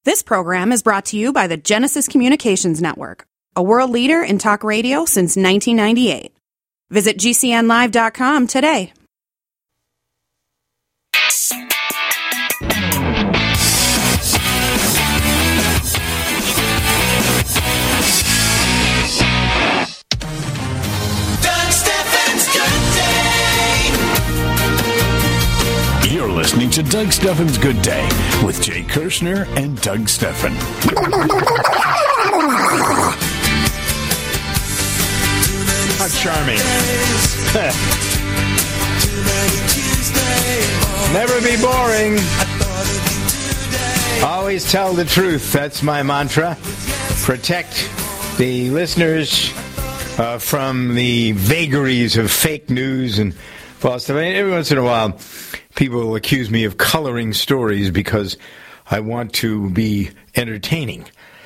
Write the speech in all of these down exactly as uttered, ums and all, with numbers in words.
This program is brought to you by the Genesis Communications Network, a world leader in talk radio since nineteen ninety-eight. Visit G C N live dot com today. You're listening to Doug Stephan's Good Day with Jay Kirshner and Doug Stephan. How charming. Never be boring. Always tell the truth. That's my mantra. Protect the listeners uh, from the vagaries of fake news and false stuff. I mean, every once in a while, people will accuse me of coloring stories because I want to be entertaining.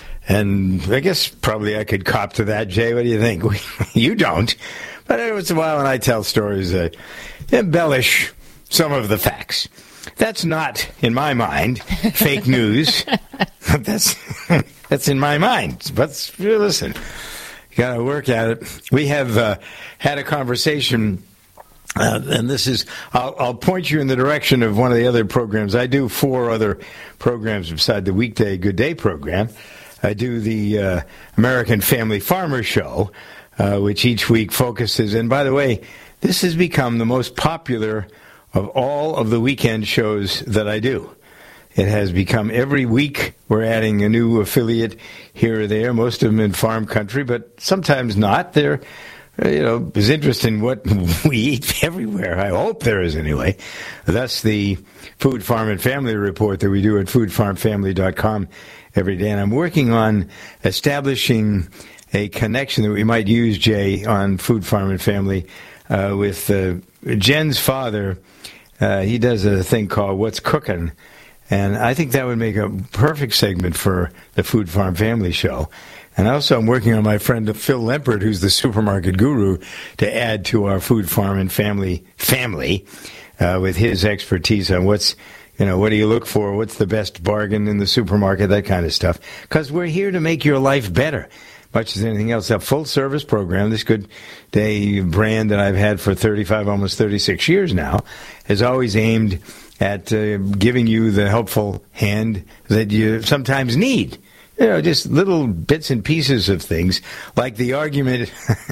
And I guess probably I could cop to that, Jay. What do you think? You don't. But every once in a while when I tell stories, I embellish some of the facts. That's not, in my mind, fake news. that's that's in my mind. But listen, you got to work at it. We have uh, had a conversation. Uh, and this is, I'll, I'll point you in the direction of one of the other programs. I do four other programs beside the weekday Good Day program. I do the uh, American Family Farmer Show, uh, which each week focuses. And by the way, this has become the most popular of all of the weekend shows that I do. It has become every week we're adding a new affiliate here or there, most of them in farm country, but sometimes not. They're You know, there's interest in what we eat everywhere. I hope there is anyway. That's the Food, Farm, and Family Report that we do at food farm family dot com every day. And I'm working on establishing a connection that we might use, Jay, on Food, Farm, and Family uh, with uh, Jen's father. Uh, he does a thing called What's Cooking. And I think that would make a perfect segment for the Food, Farm, Family show. And also I'm working on my friend Phil Lempert, who's the supermarket guru, to add to our Food, Farm, and Family family uh, with his expertise on what's, you know, what do you look for, what's the best bargain in the supermarket, that kind of stuff. Because we're here to make your life better, much as anything else. A full-service program, this Good Day brand that I've had for thirty-five, almost thirty-six years now, has always aimed at uh, giving you the helpful hand that you sometimes need. You know, just little bits and pieces of things, like the argument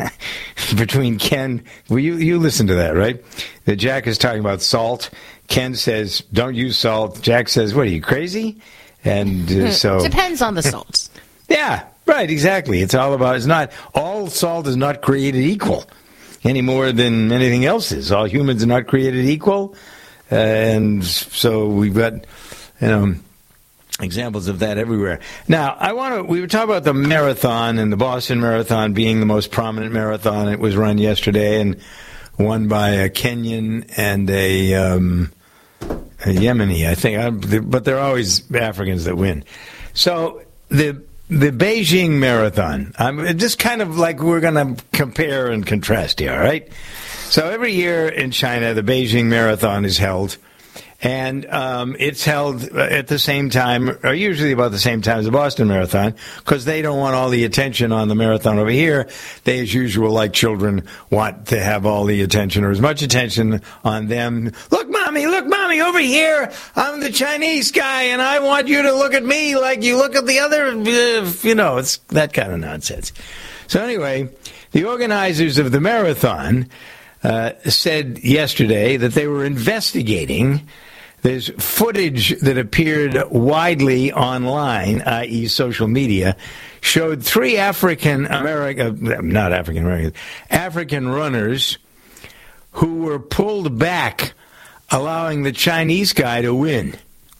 between Ken. Well, you, you listen to that, right? That Jack is talking about salt. Ken says, don't use salt. Jack says, what, are you crazy? And uh, so... Depends on the salt. Yeah, right, exactly. It's all about... It's not... All salt is not created equal any more than anything else is. All humans are not created equal. Uh, and so we've got, you know... examples of that everywhere. Now, I want to, we were talking about the marathon and the Boston Marathon being the most prominent marathon. It was run yesterday and won by a Kenyan and a, um, a Yemeni, I think. I, but they're always Africans that win. So the the Beijing Marathon, I'm just kind of like we're going to compare and contrast here, all right? So every year in China, the Beijing Marathon is held. And um, it's held at the same time, or usually about the same time as the Boston Marathon, because they don't want all the attention on the marathon over here. They, as usual, like children, want to have all the attention or as much attention on them. Look, Mommy, look, Mommy, over here. I'm the Chinese guy, and I want you to look at me like you look at the other, uh, you know, it's that kind of nonsense. So anyway, the organizers of the marathon uh, said yesterday that they were investigating. There's footage that appeared widely online, that is social media, showed three African American, not African Americans, African runners who were pulled back, allowing the Chinese guy to win.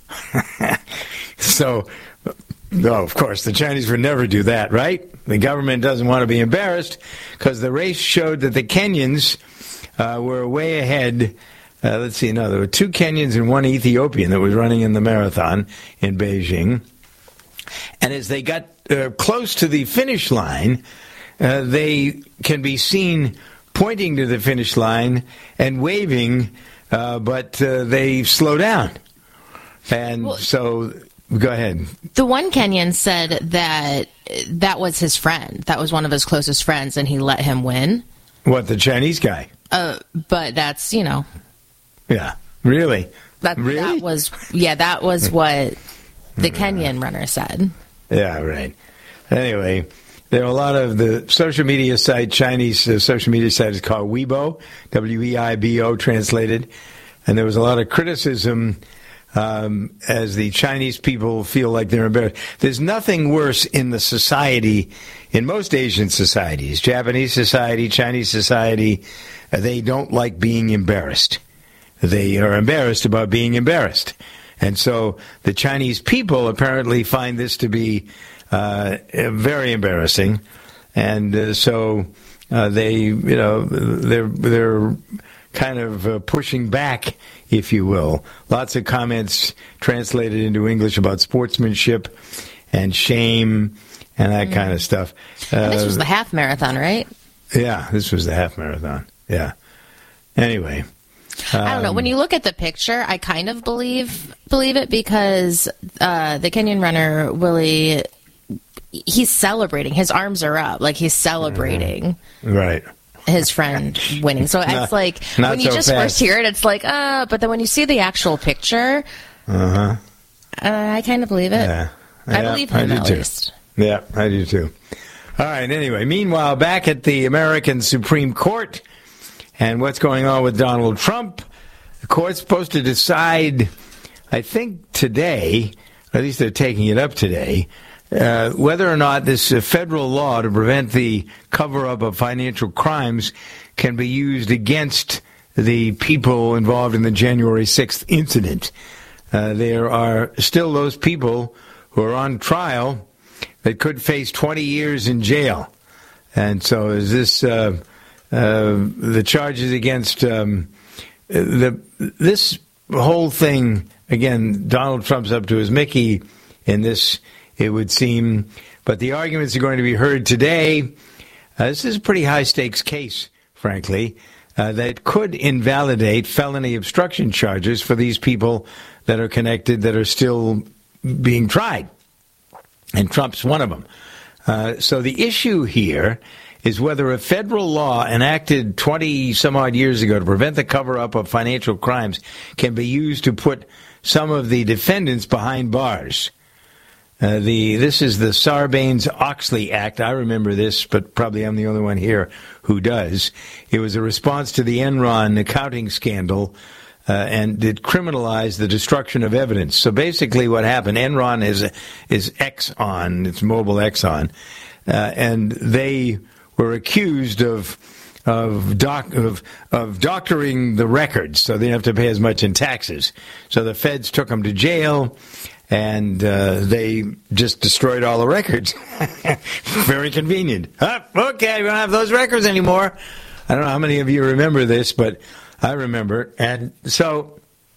So, no, of course, the Chinese would never do that, right? The government doesn't want to be embarrassed because the race showed that the Kenyans uh, were way ahead. Uh, let's see, no, there were two Kenyans and one Ethiopian that was running in the marathon in Beijing. And as they got uh, close to the finish line, uh, they can be seen pointing to the finish line and waving, uh, but uh, they slow down. And well, so go ahead. The one Kenyan said that that was his friend. That was one of his closest friends, and he let him win. What, the Chinese guy? Uh, but that's, you know. Yeah. Really? That, really? that was, yeah, that was what the Kenyan runner said. Yeah, right. Anyway, there are a lot of the social media site, Chinese uh, social media site is called Weibo, W E I B O translated. And there was a lot of criticism um, as the Chinese people feel like they're embarrassed. There's nothing worse in the society, in most Asian societies, Japanese society, Chinese society, uh, they don't like being embarrassed. They are embarrassed about being embarrassed. And so the Chinese people apparently find this to be uh, very embarrassing. And uh, so uh, they, you know, they're, they're kind of uh, pushing back, if you will. Lots of comments translated into English about sportsmanship and shame and that mm. kind of stuff. Uh, and this was the half marathon, right? Yeah, this was the half marathon. Yeah. Anyway. Um, I don't know. When you look at the picture, I kind of believe believe it because uh, the Kenyan runner, Willie, he's celebrating. His arms are up. Like, he's celebrating. Right. His friend winning. So not, it's like, when you so just fast. first hear it, it's like, ah, uh, but then when you see the actual picture, uh-huh. uh, I kind of believe it. Yeah. I yeah, believe him, I at too. least. Yeah, I do too. All right, anyway, meanwhile, back at the American Supreme Court and what's going on with Donald Trump, the court's supposed to decide, I think today, or at least they're taking it up today, Uh, whether or not this uh, federal law to prevent the cover-up of financial crimes can be used against the people involved in the January sixth incident. Uh, there are still those people who are on trial that could face twenty years in jail. And so is this uh, uh, the charges against um, the this whole thing, again, Donald Trump's up to his Mickey in this, it would seem, but the arguments are going to be heard today. Uh, this is a pretty high-stakes case, frankly, uh, that could invalidate felony obstruction charges for these people that are connected, that are still being tried. And Trump's one of them. Uh, so the issue here is whether a federal law enacted twenty-some-odd years ago to prevent the cover-up of financial crimes can be used to put some of the defendants behind bars. Uh, the this is the Sarbanes-Oxley Act. I remember this, but probably I'm the only one here who does. It was a response to the Enron accounting scandal, uh, and it criminalized the destruction of evidence. So basically what happened, Enron is is Exxon, it's Mobil Exxon, uh, and they were accused of of, doc, of of doctoring the records, so they didn't have to pay as much in taxes. So the feds took them to jail. And uh, they just destroyed all the records. Very convenient. Huh? Okay, we don't have those records anymore. I don't know how many of you remember this, but I remember it. And so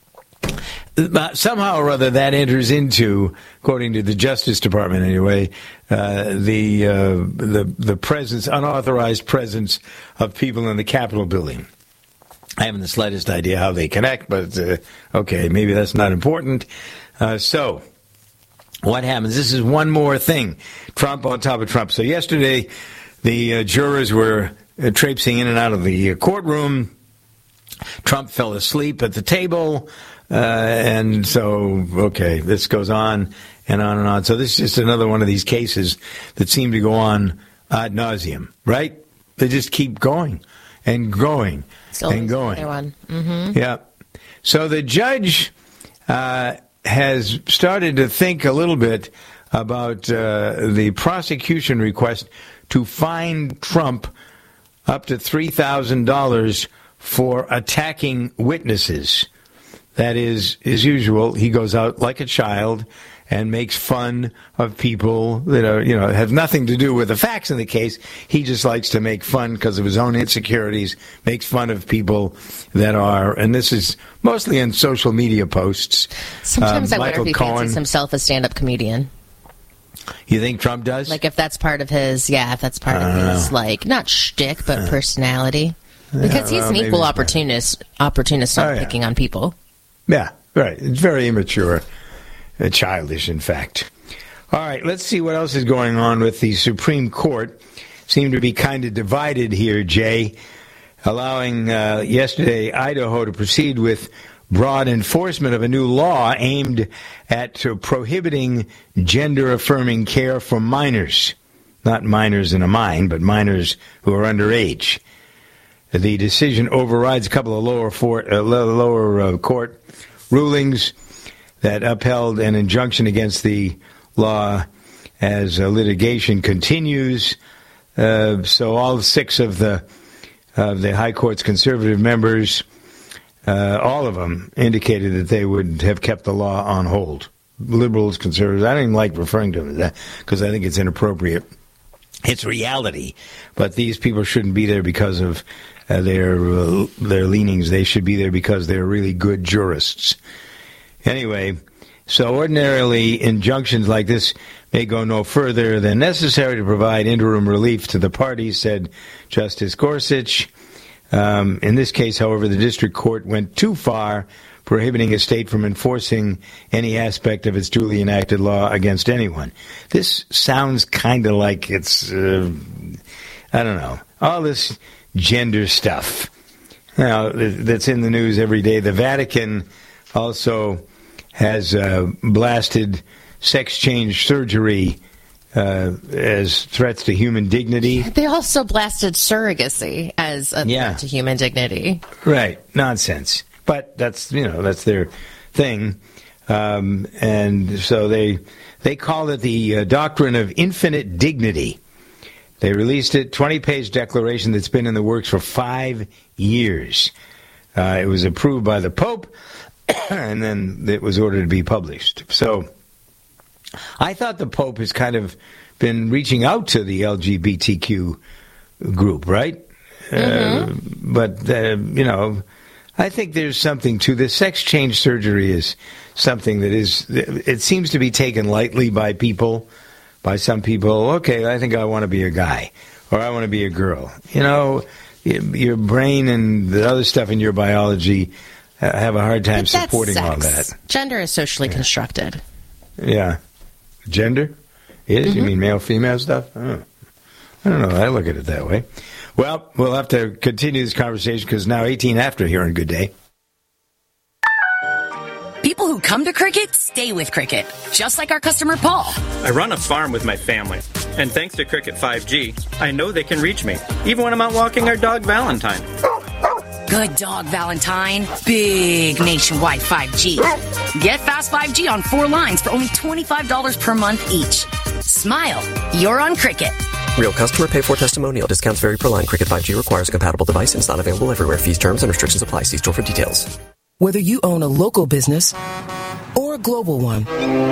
uh, somehow or other that enters into, according to the Justice Department anyway, uh, the, uh, the, the presence, unauthorized presence of people in the Capitol building. I haven't the slightest idea how they connect, but uh, okay, maybe that's not important. Uh, so, what happens? This is one more thing. Trump on top of Trump. So yesterday, the uh, jurors were uh, traipsing in and out of the uh, courtroom. Trump fell asleep at the table. Uh, and so, okay, this goes on and on and on. So this is just another one of these cases that seem to go on ad nauseum, right? They just keep going and going Still and going. Mm-hmm. Yeah. So the judge Uh, has started to think a little bit about uh, the prosecution request to fine Trump up to three thousand dollars for attacking witnesses. That is, as usual, he goes out like a child and makes fun of people that are, you know, have nothing to do with the facts in the case. He just likes to make fun because of his own insecurities, makes fun of people that are, and this is mostly in social media posts. Sometimes um, I Michael wonder if he Cohen, fancies himself a stand-up comedian. You think Trump does? Like if that's part of his, yeah, if that's part of his, know. like, not shtick, but personality. Because Yeah, he's well, an equal maybe. opportunist, opportunist on Oh, yeah. picking on people. Yeah, right. It's very immature. uh, childish, in fact. All right, let's see what else is going on with the Supreme Court. Seem to be kind of divided here, Jay, allowing uh, yesterday Idaho to proceed with broad enforcement of a new law aimed at uh, prohibiting gender-affirming care for minors. Not minors in a mine, but minors who are underage. The decision overrides a couple of lower, for, uh, lower uh, court rulings that upheld an injunction against the law as uh, litigation continues. Uh, so all six of the of the High Court's conservative members, uh, all of them, indicated that they would have kept the law on hold. Liberals, conservatives, I don't even like referring to them as that because I think it's inappropriate. It's reality, but these people shouldn't be there because of uh, their uh, their leanings. They should be there because they're really good jurists. Anyway, so ordinarily injunctions like this may go no further than necessary to provide interim relief to the parties, said Justice Gorsuch. Um, in this case, however, the district court went too far, prohibiting a state from enforcing any aspect of its duly enacted law against anyone. This sounds kind of like it's, uh, I don't know, all this gender stuff. Now, that's in the news every day. The Vatican also has uh, blasted sex change surgery uh, as threats to human dignity. They also blasted surrogacy as a yeah. threat to human dignity. Right. Nonsense. But that's, you know, that's their thing. Um, and so they they call it the uh, doctrine of infinite dignity. They released it, twenty-page declaration that's been in the works for five years. Uh, it was approved by the Pope, and then it was ordered to be published. So I thought the Pope has kind of been reaching out to the L G B T Q group, right? Mm-hmm. Uh, but, uh, you know, I think there's something to this. Sex change surgery is something that is, it seems to be taken lightly by people, by some people. Okay, I think I want to be a guy, or I want to be a girl. You know, your brain and the other stuff in your biology have a hard time but that's supporting sex. all that. Gender is socially yeah. constructed. Yeah. Gender is? Mm-hmm. You mean male, female stuff? Oh. I don't know. I look at it that way. Well, we'll have to continue this conversation because now eighteen after here on Good Day. People who come to Cricket stay with Cricket, just like our customer Paul. I run a farm with my family, and thanks to Cricket five G, I know they can reach me, even when I'm out walking our dog Valentine. Good dog, Valentine. Big nationwide five G. Get fast five G on four lines for only twenty-five dollars per month each. Smile. You're on Cricket. Real customer pay for testimonial. Discounts vary per line. Cricket five G requires a compatible device and is not available everywhere. Fees, terms, and restrictions apply. See store for details. Whether you own a local business or a global one,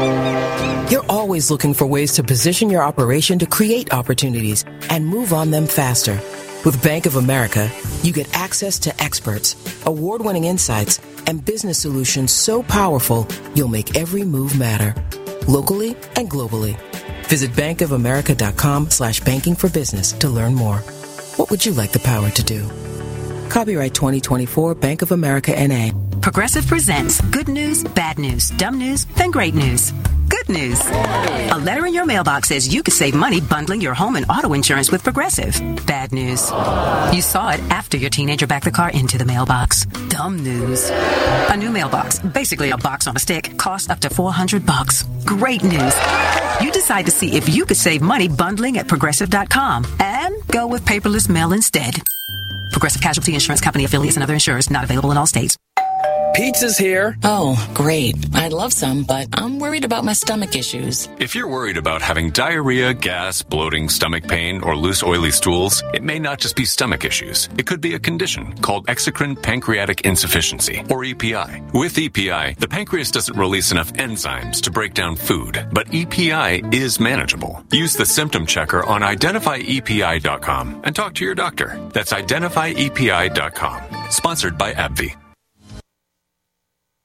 you're always looking for ways to position your operation to create opportunities and move on them faster. With Bank of America, you get access to experts, award-winning insights, and business solutions so powerful, you'll make every move matter, locally and globally. Visit bankofamerica.com slash banking for business to learn more. What would you like the power to do? Copyright twenty twenty-four Bank of America N A. Progressive presents good news, bad news, dumb news, then great news. Good news. A letter in your mailbox says you could save money bundling your home and auto insurance with Progressive. Bad news. You saw it after your teenager backed the car into the mailbox. Dumb news. A new mailbox, basically a box on a stick, costs up to four hundred bucks. Great news. You decide to see if you could save money bundling at Progressive dot com and go with paperless mail instead. Progressive Casualty Insurance Company affiliates and other insurers not available in all states. Pizza's here. Oh, great. I'd love some, but I'm worried about my stomach issues. If you're worried about having diarrhea, gas, bloating, stomach pain, or loose, oily stools, it may not just be stomach issues. It could be a condition called exocrine pancreatic insufficiency, or E P I. With E P I, the pancreas doesn't release enough enzymes to break down food, but E P I is manageable. Use the symptom checker on identify E P I dot com and talk to your doctor. That's identify E P I dot com. Sponsored by AbbVie.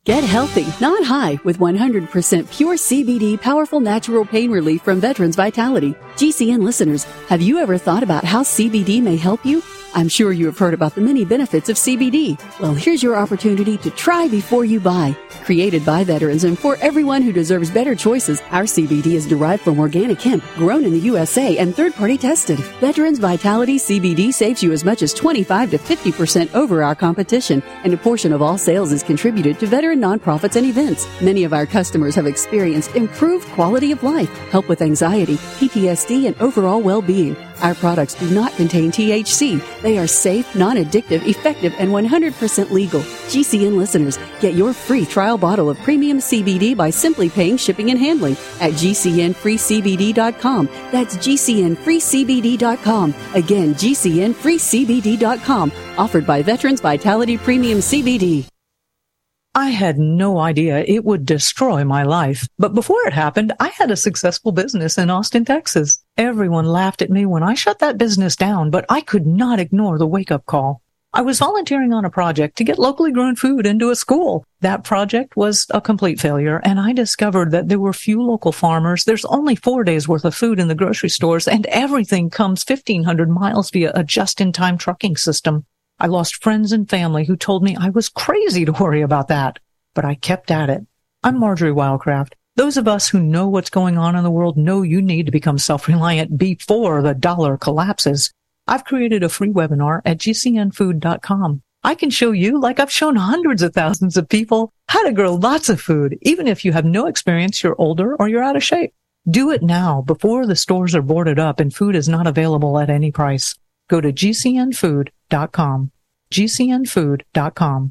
Get healthy, not high, with one hundred percent pure C B D powerful natural pain relief from Veterans Vitality. G C N listeners, have you ever thought about how C B D may help you? I'm sure you have heard about the many benefits of C B D. Well, here's your opportunity to try before you buy. Created by veterans and for everyone who deserves better choices, our C B D is derived from organic hemp, grown in the U S A and third-party tested. Veterans Vitality C B D saves you as much as twenty-five to fifty percent over our competition, and a portion of all sales is contributed to veteran nonprofits and events. Many of our customers have experienced improved quality of life, help with anxiety, P T S D, and overall well-being. Our products do not contain T H C. They are safe, non-addictive, effective, and one hundred percent legal. G C N listeners, get your free trial bottle of premium C B D by simply paying shipping and handling at G C N free C B D dot com. That's G C N free C B D dot com. Again, G C N free C B D dot com. Offered by Veterans Vitality Premium C B D. I had no idea it would destroy my life. But before it happened, I had a successful business in Austin, Texas. Everyone laughed at me when I shut that business down, but I could not ignore the wake-up call. I was volunteering on a project to get locally grown food into a school. That project was a complete failure, and I discovered that there were few local farmers. There's only four days worth of food in the grocery stores, and everything comes fifteen hundred miles via a just-in-time trucking system. I lost friends and family who told me I was crazy to worry about that, but I kept at it. I'm Marjorie Wildcraft. Those of us who know what's going on in the world know you need to become self-reliant before the dollar collapses. I've created a free webinar at G C N food dot com. I can show you, like I've shown hundreds of thousands of people, how to grow lots of food, even if you have no experience, you're older, or you're out of shape. Do it now before the stores are boarded up and food is not available at any price. Go to G C N food dot com. G C N food dot com.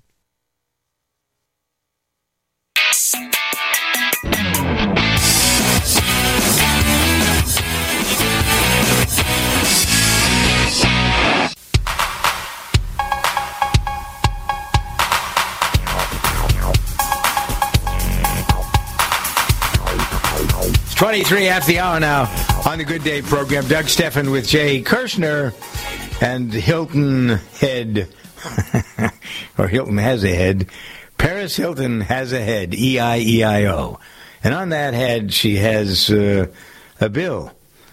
twenty-three after the hour now on the Good Day program. Doug Stephan with Jay Kirshner and Hilton Head, or Hilton has a head. Paris Hilton has a head, E I E I O. And on that head, she has uh, a bill,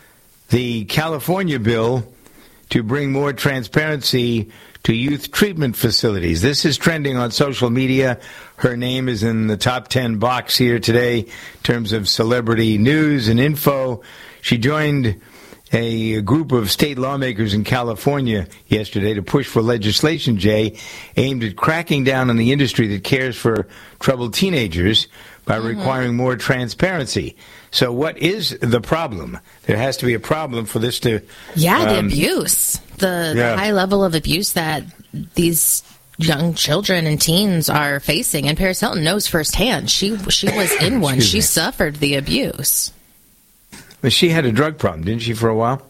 the California bill to bring more transparency to youth treatment facilities. This is trending on social media. Her name is in the top ten box here today in terms of celebrity news and info. She joined a group of state lawmakers in California yesterday to push for legislation, Jay, aimed at cracking down on the industry that cares for troubled teenagers by mm-hmm. requiring more transparency. So what is the problem? There has to be a problem for this to... Yeah, the um, abuse. The, yeah. the high level of abuse that these young children and teens are facing. And Paris Hilton knows firsthand. She, she was in one. She me. suffered the abuse. But she had a drug problem, didn't she, for a while?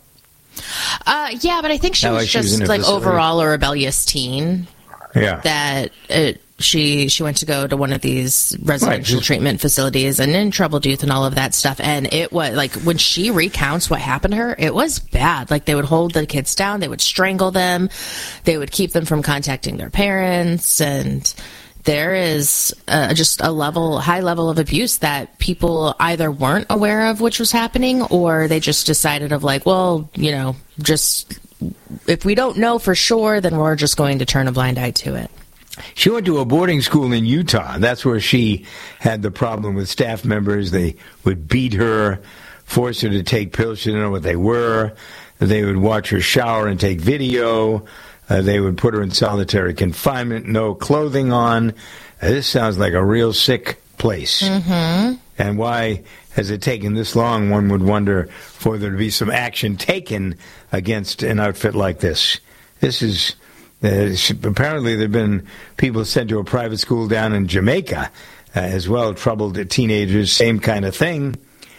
Uh, yeah, but I think she Not was like she just was in a like facility. overall a rebellious teen. Yeah. That it, she she went to go to one of these residential right. treatment facilities and in troubled youth and all of that stuff. And it was like when she recounts what happened to her, it was bad. Like they would hold the kids down, they would strangle them, they would keep them from contacting their parents, and there is uh, just a level, high level of abuse that people either weren't aware of which was happening, or they just decided of like, well, you know, just if we don't know for sure, then we're just going to turn a blind eye to it. She went to a boarding school in Utah. That's where she had the problem with staff members. They would beat her, force her to take pills. She didn't know what they were. They would watch her shower and take video. Uh, they would put her in solitary confinement, no clothing on. Uh, this sounds like a real sick place. Mm-hmm. And why has it taken this long, one would wonder, for there to be some action taken against an outfit like this? This is... Uh, apparently there have been people sent to a private school down in Jamaica uh, as well, troubled teenagers, same kind of thing.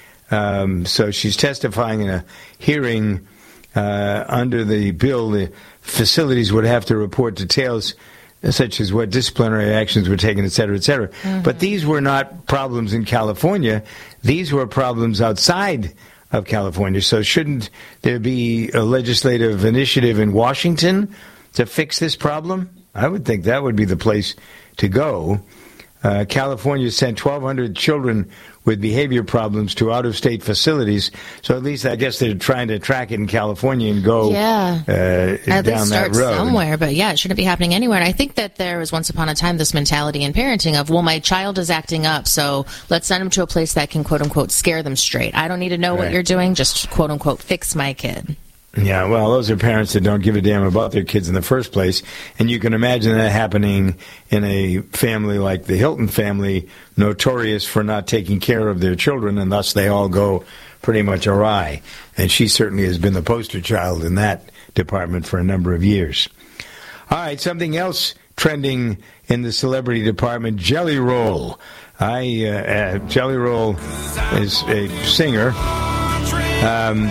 Um, so she's testifying in a hearing uh, under the bill. The facilities would have to report details such as what disciplinary actions were taken, et cetera, et cetera. Mm-hmm. But these were not problems in California. These were problems outside of California. So shouldn't there be a legislative initiative in Washington to fix this problem? I would think that would be the place to go. Uh, California sent twelve hundred children with behavior problems to out-of-state facilities. So at least I guess they're trying to track it in California and go yeah. uh, At down least that start road. somewhere. But yeah, it shouldn't be happening anywhere. And I think that there was once upon a time this mentality in parenting of, well, my child is acting up, so let's send them to a place that can, quote-unquote, scare them straight. I don't need to know Right. what you're doing. Just, quote-unquote, fix my kid. Yeah, well, those are parents that don't give a damn about their kids in the first place. And you can imagine that happening in a family like the Hilton family, notorious for not taking care of their children, and thus they all go pretty much awry. And she certainly has been the poster child in that department for a number of years. All right, something else trending in the celebrity department, Jelly Roll. I, uh, uh, Jelly Roll is a singer. Um...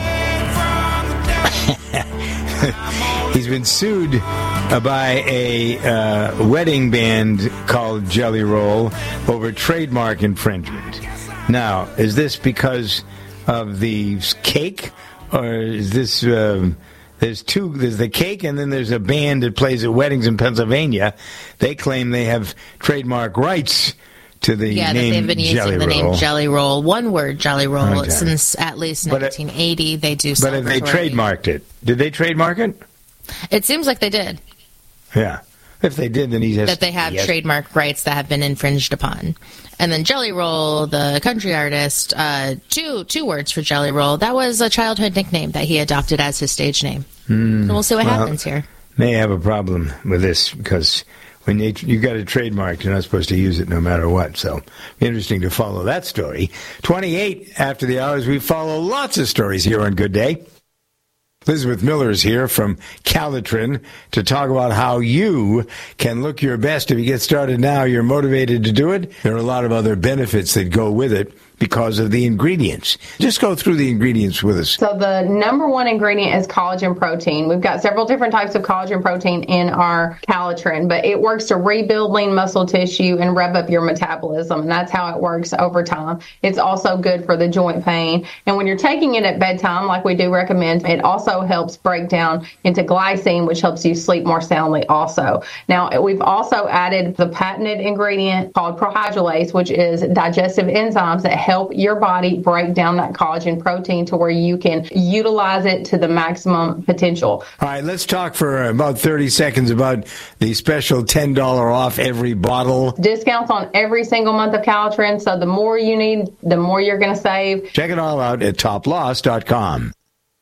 He's been sued by a uh, wedding band called Jelly Roll over trademark infringement. Now, is this because of the cake, or is this... Um, there's two... There's the cake, and then there's a band that plays at weddings in Pennsylvania. They claim they have trademark rights to the yeah, name that they've been using Jelly the Roll. name Jelly Roll, one word Jelly Roll, Okay. since at least But, uh, nineteen eighty. They do But have they celebratory- trademarked it? Did they trademark it? It seems like they did. Yeah. If they did, then he has... That they have yes. trademark rights that have been infringed upon. And then Jelly Roll, the country artist, uh, two two words for Jelly Roll. That was a childhood nickname that he adopted as his stage name. Hmm. So we'll see what Well, happens here. May have a problem with this because when you, you got a trademark, you're not supposed to use it no matter what. So interesting to follow that story. twenty-eight after the hours, we follow lots of stories here on Good Day. Elizabeth Miller is here from Calitrin to talk about how you can look your best. If you get started now, you're motivated to do it. There are a lot of other benefits that go with it because of the ingredients. Just go through the ingredients with us. So the number one ingredient is collagen protein. We've got several different types of collagen protein in our Calitrin, but it works to rebuild lean muscle tissue and rev up your metabolism, and that's how it works over time. It's also good for the joint pain. And when you're taking it at bedtime, like we do recommend, it also helps break down into glycine, which helps you sleep more soundly also. Now, we've also added the patented ingredient called prohydrolase, which is digestive enzymes that help your body break down that collagen protein to where you can utilize it to the maximum potential. All right, let's talk for about thirty seconds about the special ten dollars off every bottle. Discounts on every single month of Calitrin, so the more you need, the more you're going to save. Check it all out at top loss dot com.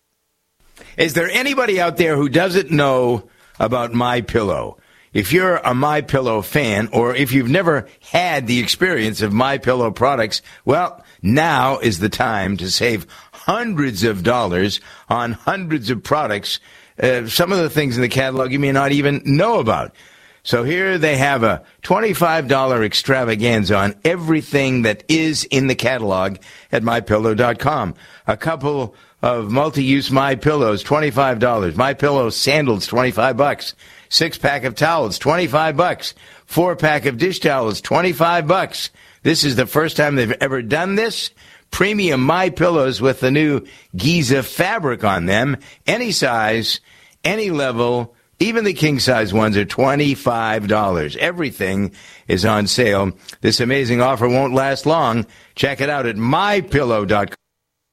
Is there anybody out there who doesn't know about MyPillow? If you're a MyPillow fan, or if you've never had the experience of MyPillow products, well, now is the time to save hundreds of dollars on hundreds of products. Uh, some of the things in the catalog you may not even know about. So here they have a twenty-five dollars extravaganza on everything that is in the catalog at my pillow dot com. A couple of multi-use MyPillows, twenty-five dollars. MyPillow sandals, twenty-five bucks. Six-pack of towels, twenty-five bucks. Four-pack of dish towels, twenty-five bucks. This is the first time they've ever done this. Premium MyPillows with the new Giza fabric on them. Any size, any level, even the king-size ones are twenty-five dollars. Everything is on sale. This amazing offer won't last long. Check it out at my pillow dot com.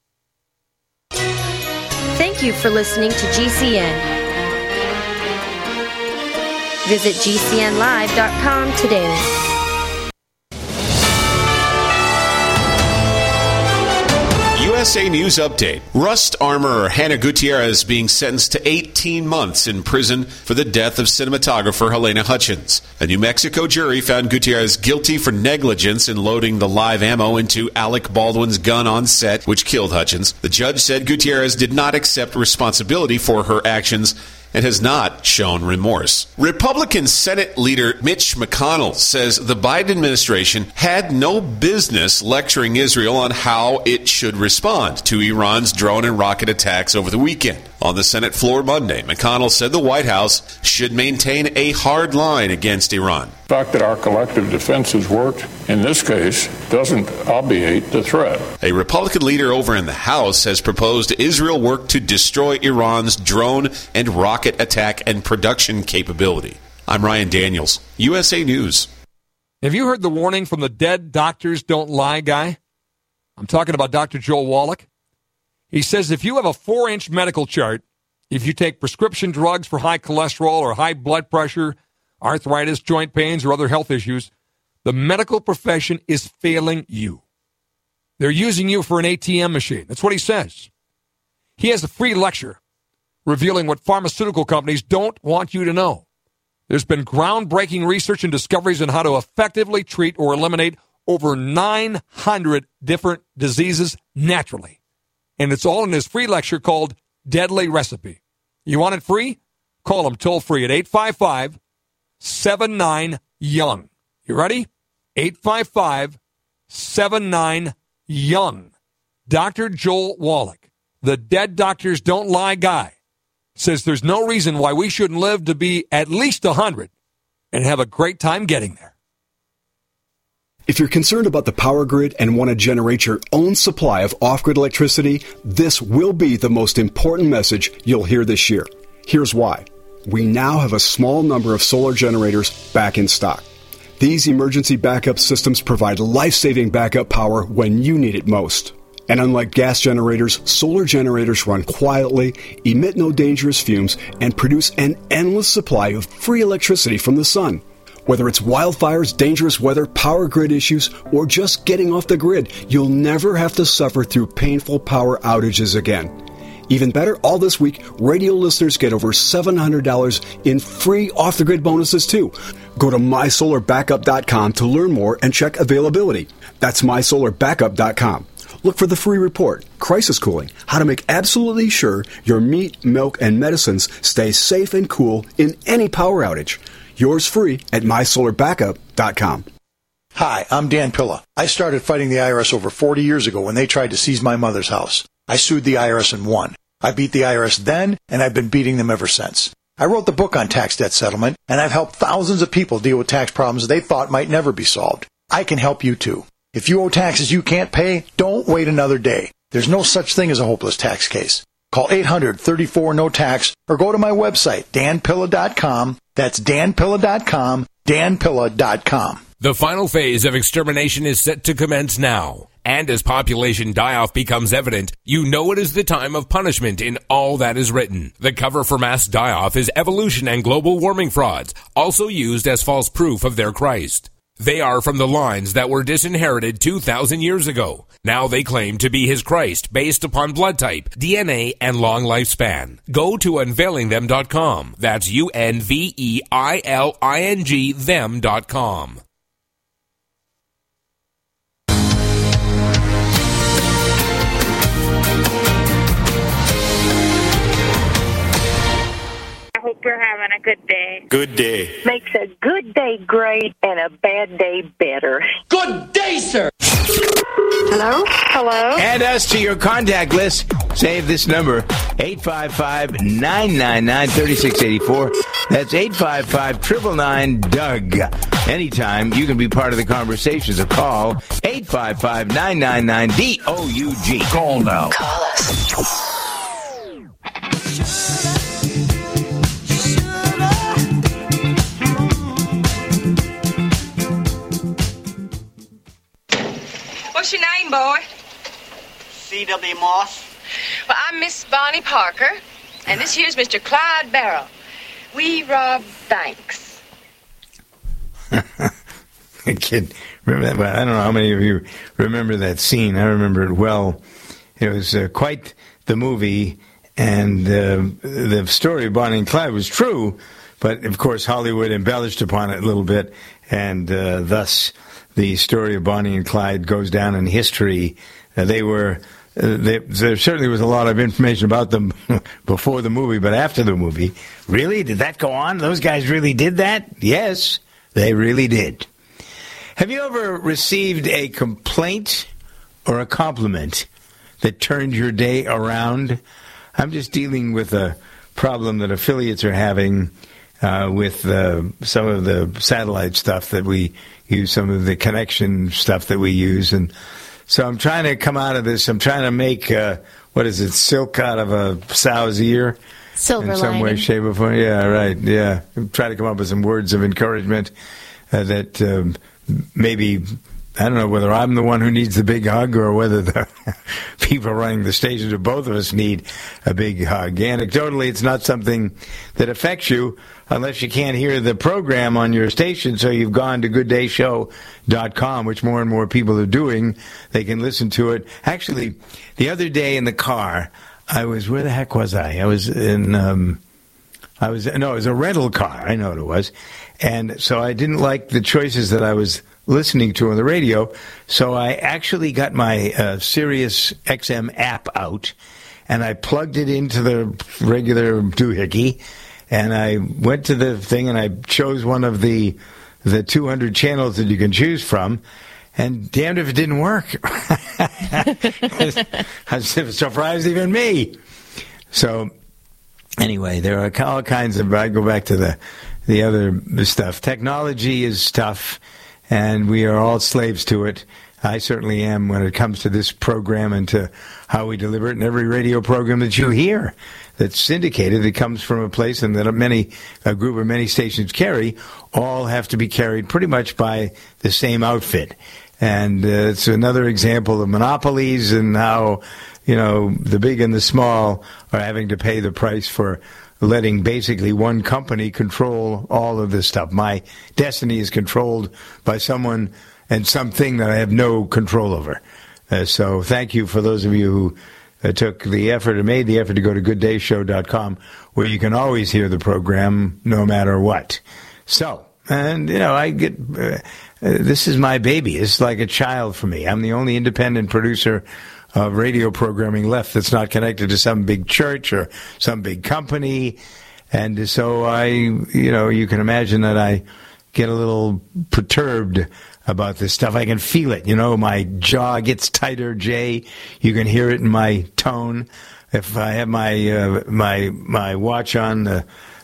Thank you for listening to G C N. Visit G C N live dot com today. U S A News Update. Rust armorer Hannah Gutierrez being sentenced to eighteen months in prison for the death of cinematographer Helena Hutchins. A New Mexico jury found Gutierrez guilty for negligence in loading the live ammo into Alec Baldwin's gun on set, which killed Hutchins. The judge said Gutierrez did not accept responsibility for her actions and has not shown remorse. Republican Senate leader Mitch McConnell says the Biden administration had no business lecturing Israel on how it should respond to Iran's drone and rocket attacks over the weekend. On the Senate floor Monday, McConnell said the White House should maintain a hard line against Iran. The fact that our collective defense has worked in this case doesn't obviate the threat. A Republican leader over in the House has proposed Israel work to destroy Iran's drone and rocket attack and production capability. I'm Ryan Daniels, U S A News. Have you heard the warning from the Dead Doctors Don't Lie guy? I'm talking about Doctor Joel Wallach. He says if you have a four-inch medical chart, if you take prescription drugs for high cholesterol or high blood pressure, arthritis, joint pains, or other health issues, the medical profession is failing you. They're using you for an A T M machine. That's what he says. He has a free lecture revealing what pharmaceutical companies don't want you to know. There's been groundbreaking research and discoveries on how to effectively treat or eliminate over nine hundred different diseases naturally. And it's all in his free lecture called Deadly Recipe. You want it free? Call him toll free at eight five five, seven nine, young. You ready? eight five five, seven nine, young. Doctor Joel Wallach, the Dead Doctors Don't Lie guy, says there's no reason why we shouldn't live to be at least one hundred and have a great time getting there. If you're concerned about the power grid and want to generate your own supply of off-grid electricity, this will be the most important message you'll hear this year. Here's why. We now have a small number of solar generators back in stock. These emergency backup systems provide life-saving backup power when you need it most. And unlike gas generators, solar generators run quietly, emit no dangerous fumes, and produce an endless supply of free electricity from the sun. Whether it's wildfires, dangerous weather, power grid issues, or just getting off the grid, you'll never have to suffer through painful power outages again. Even better, all this week, radio listeners get over seven hundred dollars in free off-the-grid bonuses, too. Go to my solar backup dot com to learn more and check availability. That's my solar backup dot com. Look for the free report, Crisis Cooling, how to make absolutely sure your meat, milk, and medicines stay safe and cool in any power outage. Yours free at my solar backup dot com. Hi, I'm Dan Pilla. I started fighting the I R S over forty years ago when they tried to seize my mother's house. I sued the I R S and won. I beat the I R S then, and I've been beating them ever since. I wrote the book on tax debt settlement, and I've helped thousands of people deal with tax problems they thought might never be solved. I can help you too. If you owe taxes you can't pay, don't wait another day. There's no such thing as a hopeless tax case. Call eight hundred, thirty-four, no tax or go to my website, dan pilla dot com. That's dan pilla dot com, dan pilla dot com. The final phase of extermination is set to commence now. And as population die-off becomes evident, you know it is the time of punishment in all that is written. The cover for mass die-off is evolution and global warming frauds, also used as false proof of their Christ. They are from the lines that were disinherited two thousand years ago. Now they claim to be his Christ based upon blood type, D N A, and long lifespan. Go to unveiling them dot com. That's U N V E I L I N G them dot com. I hope you're having a good day. Good day. Makes a good day great and a bad day better. Good day, sir. Hello? Hello? Add us to your contact list. Save this number, eight five five, nine nine nine, three six eight four. That's eight five five, nine nine nine, D O U G. Anytime, you can be part of the conversation. So call eight five five, nine nine nine, D O U G. Call now. Call us. What's your name, boy? C W. Moss. Well, I'm Miss Bonnie Parker, and this here's Mister Clyde Barrow. We rob banks. I can remember that. Well, I don't know how many of you remember that scene. I remember it well. It was uh, quite the movie, and uh, the story of Bonnie and Clyde was true, but, of course, Hollywood embellished upon it a little bit, and uh, thus the story of Bonnie and Clyde goes down in history. Uh, they were, uh, they, there certainly was a lot of information about them before the movie, but after the movie, really? Did that go on? Those guys really did that? Yes, they really did. Have you ever received a complaint or a compliment that turned your day around? I'm just dealing with a problem that affiliates are having uh, with uh, some of the satellite stuff that we use, some of the connection stuff that we use. And so I'm trying to come out of this. I'm trying to make, uh, what is it, silk out of a sow's ear? Silver in some lining. way, shape, or form. Yeah, right, yeah. Try to come up with some words of encouragement uh, that um, maybe, I don't know whether I'm the one who needs the big hug or whether the people running the stations or both of us need a big hug. Anecdotally, it's not something that affects you unless you can't hear the program on your station, so you've gone to good day show dot com, which more and more people are doing. They can listen to it. Actually, the other day in the car, I was, where the heck was I? I was in, um, I was, no, it was a rental car. I know what it was. And so I didn't like the choices that I was listening to on the radio, so I actually got my uh, Sirius X M app out, and I plugged it into the regular doohickey, and I went to the thing, and I chose one of the the two hundred channels that you can choose from, and damned if it didn't work. I was surprised even me. So anyway, there are all kinds of, I go back to the, the other stuff. Technology is tough, and we are all slaves to it. I certainly am when it comes to this program and to how we deliver it. And every radio program that you hear that's syndicated, that comes from a place and that many, a group of many stations carry, all have to be carried pretty much by the same outfit. And uh, it's another example of monopolies and how, you know, the big and the small are having to pay the price for letting basically one company control all of this stuff. My destiny is controlled by someone and something that I have no control over. Uh, so thank you for those of you who uh, took the effort and made the effort to go to good day show dot com, where you can always hear the program no matter what. So, and, you know, I get, uh, uh, this is my baby. It's like a child for me. I'm the only independent producer of radio programming left that's not connected to some big church or some big company. And so I, you know, you can imagine that I get a little perturbed about this stuff. I can feel it. You know, my jaw gets tighter, Jay. You can hear it in my tone. If I have my uh, my my watch on, the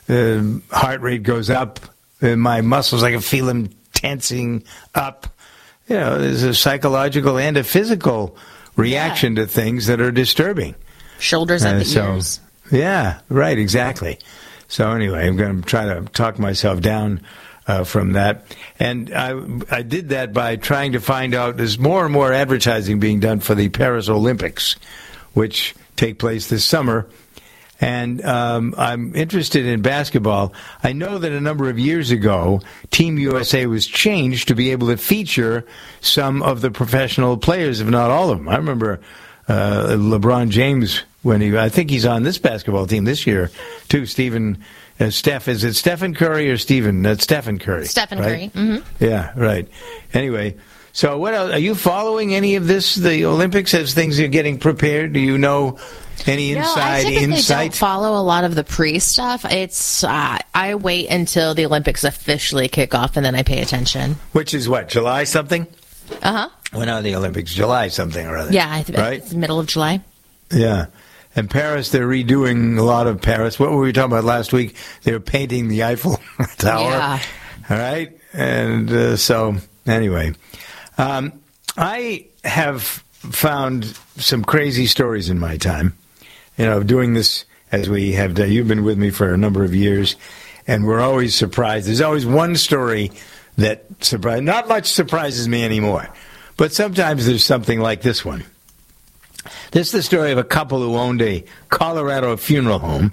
uh, heart rate goes up. Uh, my muscles, I can feel them tensing up. You know, there's a psychological and a physical reaction yeah. to things that are disturbing. Shoulders at uh, the so, ears. Yeah, right, exactly. So anyway, I'm going to try to talk myself down uh, from that. And I, I did that by trying to find out, there's more and more advertising being done for the Paris Olympics, which take place this summer. And um, I'm interested in basketball. I know that a number of years ago, Team U S A was changed to be able to feature some of the professional players, if not all of them. I remember uh, LeBron James, when he, I think he's on this basketball team this year, too. Stephen, uh, Steph, is it Stephen Curry or Stephen? That's Stephen Curry. Stephen right? Curry. Mm-hmm. Yeah, right. Anyway, so what else? Are you following any of this, the Olympics, as things are getting prepared? Do you know any inside no, I typically insight? Don't follow a lot of the pre stuff. It's uh, I wait until the Olympics officially kick off and then I pay attention. Which is what, July something? Uh huh. When are the Olympics? July something or other. Yeah, I th- right. It's the middle of July. Yeah. And Paris, they're redoing a lot of Paris. What were we talking about last week? They were painting the Eiffel Tower. Yeah. All right. And uh, so, anyway, um, I have found some crazy stories in my time. You know, doing this as we have done. You've been with me for a number of years, and we're always surprised. There's always one story that surprised. Not much surprises me anymore, but sometimes there's something like this one. This is the story of a couple who owned a Colorado funeral home.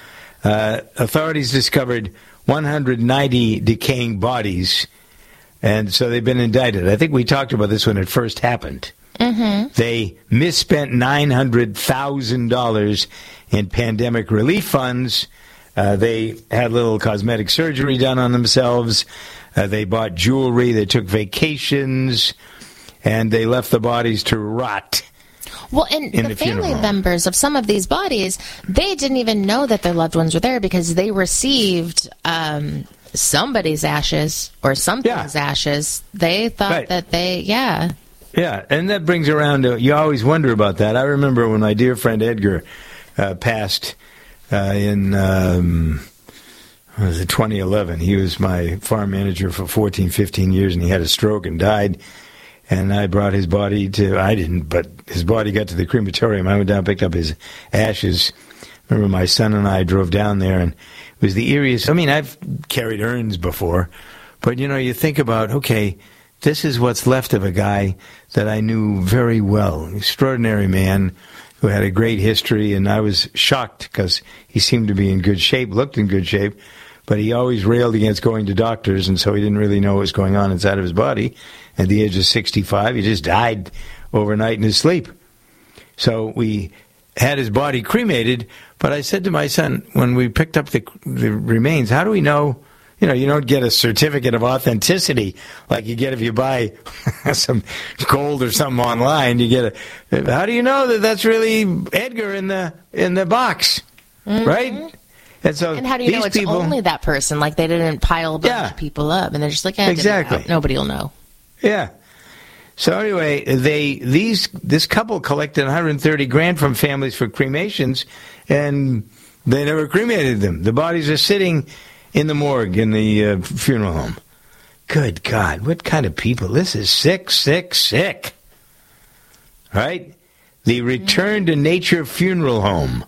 Uh, authorities discovered one hundred ninety decaying bodies, and so they've been indicted. I think we talked about this when it first happened. Mm-hmm. They misspent nine hundred thousand dollars in pandemic relief funds. Uh, they had little cosmetic surgery done on themselves. Uh, they bought jewelry. They took vacations. And they left the bodies to rot. Well, and the, the family members of some of these bodies, they didn't even know that their loved ones were there because they received um, somebody's ashes or something's yeah. ashes. They thought right. that they, yeah. Yeah, and that brings around, to, you always wonder about that. I remember when my dear friend Edgar uh, passed uh, in, um, what was it, twenty eleven. He was my farm manager for fourteen, fifteen years, and he had a stroke and died. And I brought his body to, I didn't, but his body got to the crematorium. I went down, picked up his ashes. Remember my son and I drove down there, and it was the eeriest. I mean, I've carried urns before, but, you know, you think about, okay, this is what's left of a guy that I knew very well, an extraordinary man who had a great history, and I was shocked because he seemed to be in good shape, looked in good shape, but he always railed against going to doctors, and so he didn't really know what was going on inside of his body. At the age of sixty-five, he just died overnight in his sleep. So we had his body cremated, but I said to my son, when we picked up the, the remains, how do we know? You know, you don't get a certificate of authenticity like you get if you buy some gold or something online. You get a. How do you know that that's really Edgar in the in the box, mm-hmm. right? And so, and how do you know it's people, only that person? Like they didn't pile a bunch yeah, of people up, and they're just like, eh, exactly. Nobody will know. Yeah. So anyway, they these this couple collected one hundred thirty grand from families for cremations, and they never cremated them. The bodies are sitting in the morgue, in the uh, funeral home. Good God, what kind of people? This is sick, sick, sick. Right? The Return to Nature Funeral Home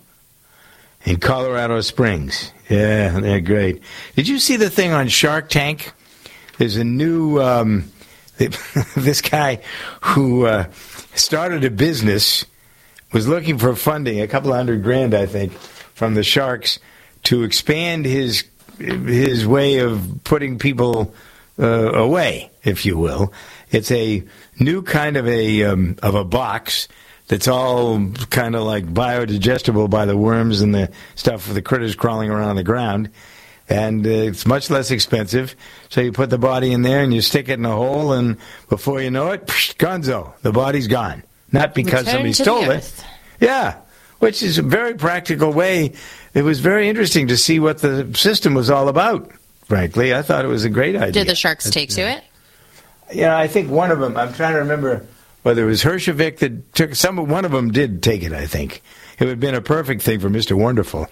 in Colorado Springs. Yeah, they're great. Did you see the thing on Shark Tank? There's a new, um, this guy who uh, started a business, was looking for funding, a couple hundred grand, I think, from the sharks to expand his his way of putting people uh, away, if you will. It's a new kind of a um, of a box that's all kind of like biodigestible by the worms and the stuff for the critters crawling around on the ground. And uh, it's much less expensive. So you put the body in there and you stick it in a hole, and before you know it, psh, gonzo, the body's gone. Not because Return somebody stole it. Yeah, which is a very practical way. It was very interesting to see what the system was all about, frankly. I thought it was a great idea. Did the sharks take to it? Yeah, I think one of them, I'm trying to remember whether it was Hershevik that took, some, one of them did take it, I think. It would have been a perfect thing for Mister Wonderful.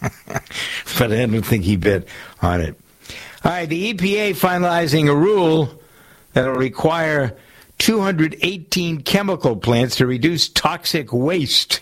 But I don't think he bit on it. All right, the E P A finalizing a rule that will require two hundred eighteen chemical plants to reduce toxic waste.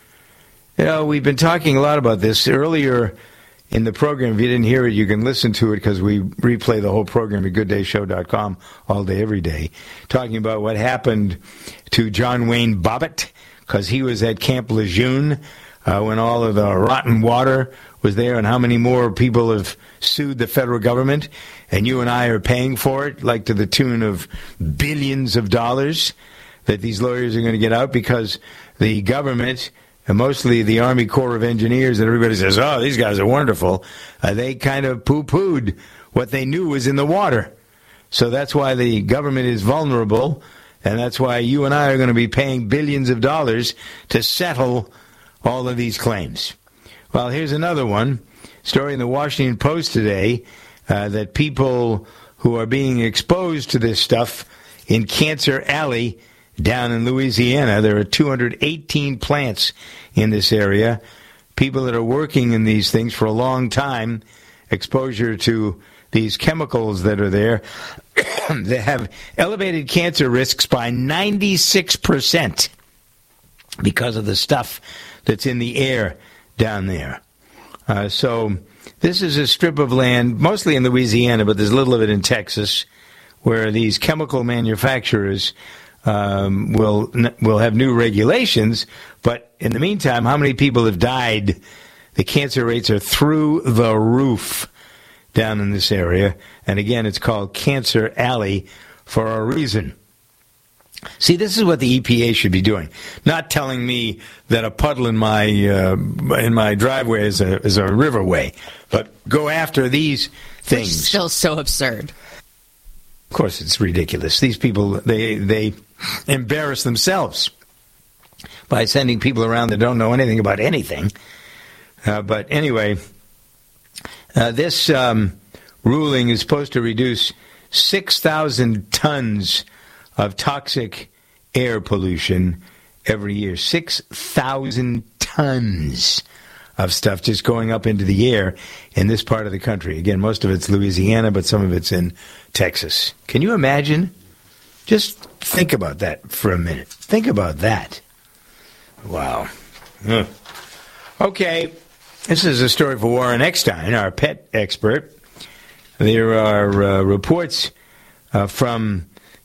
You know, we've been talking a lot about this earlier in the program. If you didn't hear it, you can listen to it because we replay the whole program at good day show dot com all day, every day, talking about what happened to John Wayne Bobbitt because he was at Camp Lejeune uh, when all of the rotten water was there, and how many more people have sued the federal government, and you and I are paying for it, like to the tune of billions of dollars that these lawyers are going to get out because the government, and mostly the Army Corps of Engineers, and everybody says, oh, these guys are wonderful, uh, they kind of poo-pooed what they knew was in the water. So that's why the government is vulnerable, and that's why you and I are going to be paying billions of dollars to settle all of these claims. Well, here's another one. Story in the Washington Post today uh, that people who are being exposed to this stuff in Cancer Alley down in Louisiana, there are two hundred eighteen plants in this area. People that are working in these things for a long time, exposure to these chemicals that are there, they have elevated cancer risks by ninety-six percent because of the stuff that's in the air down there. Uh, so this is a strip of land, mostly in Louisiana, but there's a little of it in Texas, where these chemical manufacturers um, will will have new regulations. But in the meantime, how many people have died? The cancer rates are through the roof down in this area. And again, it's called Cancer Alley for a reason. See, this is what the E P A should be doing. Not telling me that a puddle in my uh, in my driveway is a is a riverway, but go after these things. Which is still so absurd. Of course, it's ridiculous. These people, they they embarrass themselves by sending people around that don't know anything about anything. Uh, but anyway, uh, this um, ruling is supposed to reduce six thousand tons of toxic air pollution every year. six thousand tons of stuff just going up into the air in this part of the country. Again, most of it's Louisiana, but some of it's in Texas. Can you imagine? Just think about that for a minute. Think about that. Wow. Ugh. Okay, this is a story for Warren Eckstein, our pet expert. There are uh, reports uh, from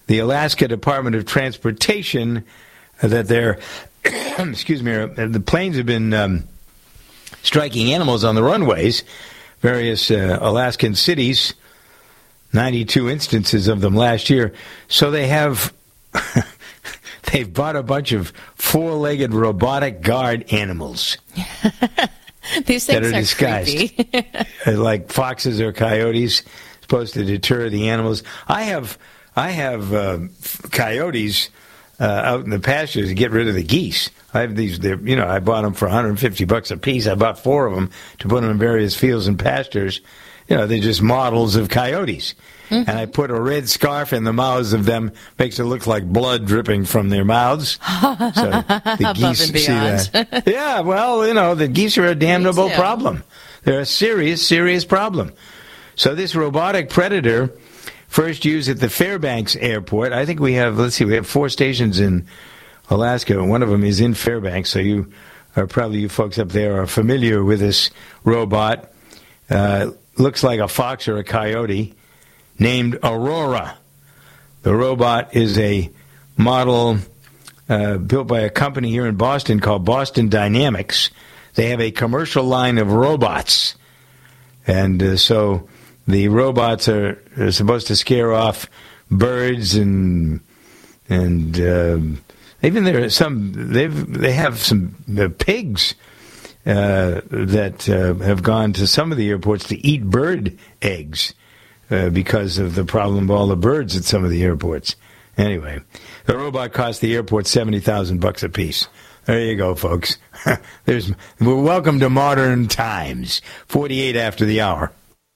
the Alaska Department of Transportation uh, that they're, excuse me, uh, the planes have been um, striking animals on the runways, various uh, Alaskan cities, ninety-two instances of them last year. So they have, they've bought a bunch of four-legged robotic guard animals. These that things are are disguised, creepy. like foxes or coyotes, supposed to deter the animals. I have, I have uh, coyotes uh, out in the pastures to get rid of the geese. I have these, you know, I bought them for one hundred fifty bucks a piece. I bought four of them to put them in various fields and pastures. You know, they're just models of coyotes. Mm-hmm. And I put a red scarf in the mouths of them, makes it look like blood dripping from their mouths. So the geese and see that. Yeah, well, you know, the geese are a damnable problem. They're a serious, serious problem. So this robotic predator, first used at the Fairbanks Airport. I think we have, let's see, we have four stations in Alaska, and one of them is in Fairbanks. So you are probably, you folks up there are familiar with this robot. Uh, looks like a fox or a coyote, named Aurora. The robot is a model uh, built by a company here in Boston called Boston Dynamics. They have a commercial line of robots. And uh, so the robots are, are supposed to scare off birds and and uh, even there are some, they've, they have some uh, pigs uh, that uh, have gone to some of the airports to eat bird eggs. Uh, because of the problem of all the birds at some of the airports. Anyway, the robot cost the airport seventy thousand bucks a piece. There you go, folks. There's, we're welcome to modern times. forty-eight after the hour.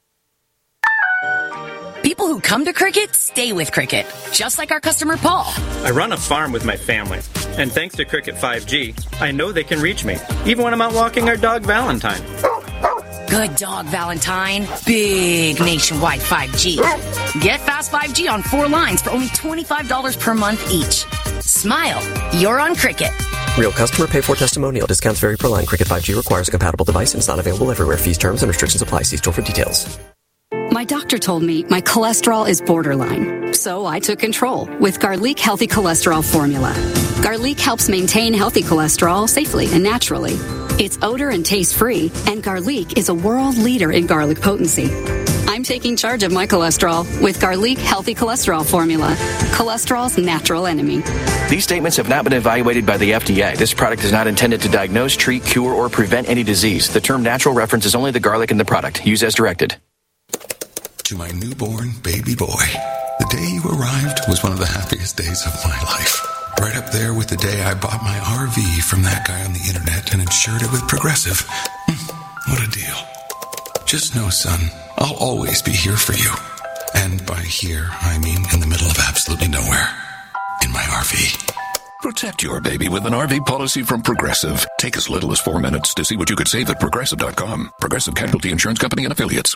People who come to Cricket stay with Cricket, just like our customer Paul. I run a farm with my family, and thanks to Cricket five G, I know they can reach me, even when I'm out walking our dog Valentine. Good dog, Valentine. Big nationwide five G. Get fast five G on four lines for only twenty-five dollars per month each. Smile. You're on Cricket. Real customer pay for testimonial. Discounts vary per line. Cricket five G requires a compatible device and is not available everywhere. Fees, terms, and restrictions apply. See store for details. My doctor told me my cholesterol is borderline, so I took control with Garlic Healthy Cholesterol Formula. Garlic helps maintain healthy cholesterol safely and naturally. It's odor and taste free, and Garlic is a world leader in garlic potency. I'm taking charge of my cholesterol with Garlic Healthy Cholesterol Formula, cholesterol's natural enemy. These statements have not been evaluated by the F D A. This product is not intended to diagnose, treat, cure, or prevent any disease. The term natural references only the garlic in the product. Use as directed. To my newborn baby boy, the day you arrived was one of the happiest days of my life. Right up there with the day I bought my R V from that guy on the internet and insured it with Progressive. Mm, what a deal. Just know, son, I'll always be here for you. And by here, I mean in the middle of absolutely nowhere. In my R V. Protect your baby with an R V policy from Progressive. Take as little as four minutes to see what you could save at Progressive dot com. Progressive Casualty Insurance Company and Affiliates.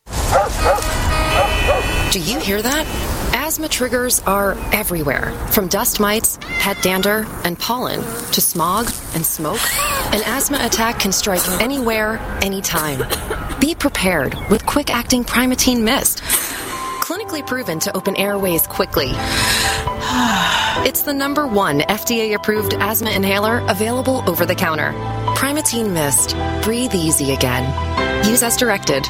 Do you hear that? Asthma triggers are everywhere, from dust mites, pet dander, and pollen, to smog and smoke. An asthma attack can strike anywhere, anytime. Be prepared with quick-acting Primatene Mist. Clinically proven to open airways quickly. It's the number one F D A-approved asthma inhaler available over the counter. Primatene Mist. Breathe easy again. Use as directed.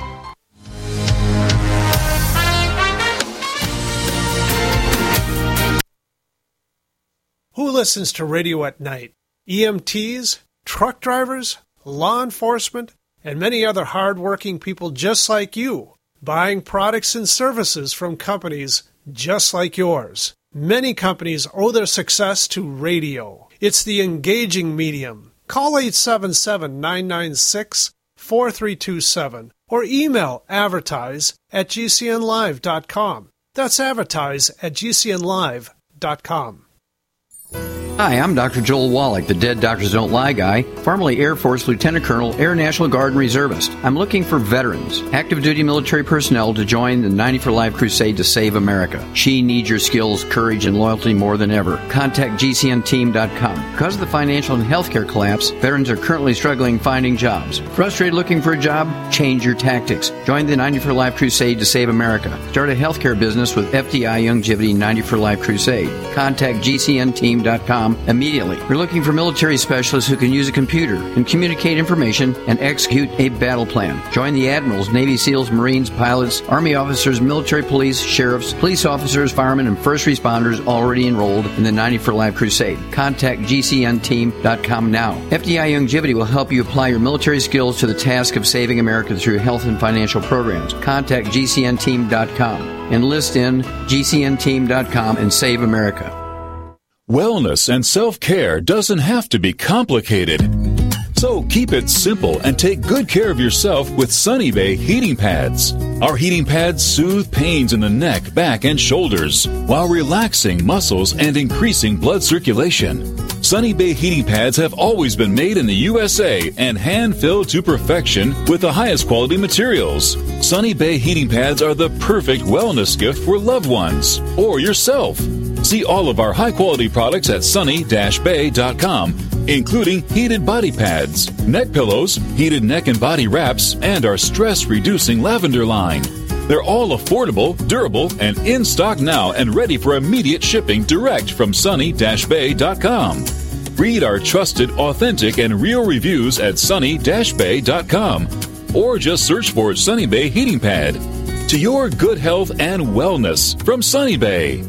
Who listens to radio at night? E M Ts, truck drivers, law enforcement, and many other hard-working people just like you, buying products and services from companies just like yours. Many companies owe their success to radio. It's the engaging medium. Call eight seven seven, nine nine six, four three two seven or email advertise at g c n live dot com. That's advertise at g c n live dot com. Hi, I'm Doctor Joel Wallach, the Dead Doctors Don't Lie guy, formerly Air Force Lieutenant Colonel, Air National Guard and Reservist. I'm looking for veterans, active duty military personnel to join the ninety for Life crusade to save America. She needs your skills, courage, and loyalty more than ever. Contact G C N team dot com. Because of the financial and healthcare collapse, veterans are currently struggling finding jobs. Frustrated looking for a job? Change your tactics. Join the ninety for Life crusade to save America. Start a healthcare business with F D I Youngevity ninety for Life crusade. Contact G C N team dot com immediately. We're looking for military specialists who can use a computer and communicate information and execute a battle plan. Join the admirals, Navy SEALs, Marines, pilots, Army officers, military police, sheriffs, police officers, firemen, and first responders already enrolled in the ninety for Life crusade. Contact G C N team dot com now. F D I Youngevity will help you apply your military skills to the task of saving America through health and financial programs. Contact G C N team dot com. Enlist in G C N team dot com and save America. Wellness and self-care doesn't have to be complicated. So keep it simple and take good care of yourself with Sunny Bay heating pads. Our heating pads soothe pains in the neck, back, and shoulders while relaxing muscles and increasing blood circulation. Sunny Bay heating pads have always been made in the U S A and hand-filled to perfection with the highest quality materials. Sunny Bay heating pads are the perfect wellness gift for loved ones or yourself. See all of our high-quality products at sunny dash bay dot com, including heated body pads, neck pillows, heated neck and body wraps, and our stress-reducing lavender line. They're all affordable, durable, and in stock now and ready for immediate shipping direct from sunny dash bay dot com. Read our trusted, authentic, and real reviews at sunny dash bay dot com or just search for Sunny Bay Heating Pad. To your good health and wellness from Sunny Bay.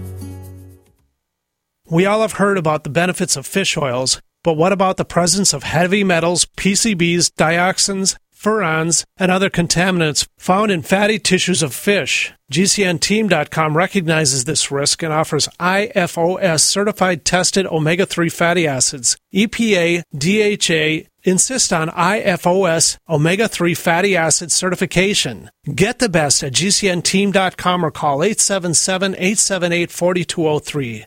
We all have heard about the benefits of fish oils, but what about the presence of heavy metals, P C Bs, dioxins, furans, and other contaminants found in fatty tissues of fish? G C N team dot com recognizes this risk and offers I F O S certified tested omega three fatty acids. E P A, D H A insist on I F O S omega three fatty acid certification. Get the best at G C N team dot com or call eight seven seven, eight seven eight, four two zero three.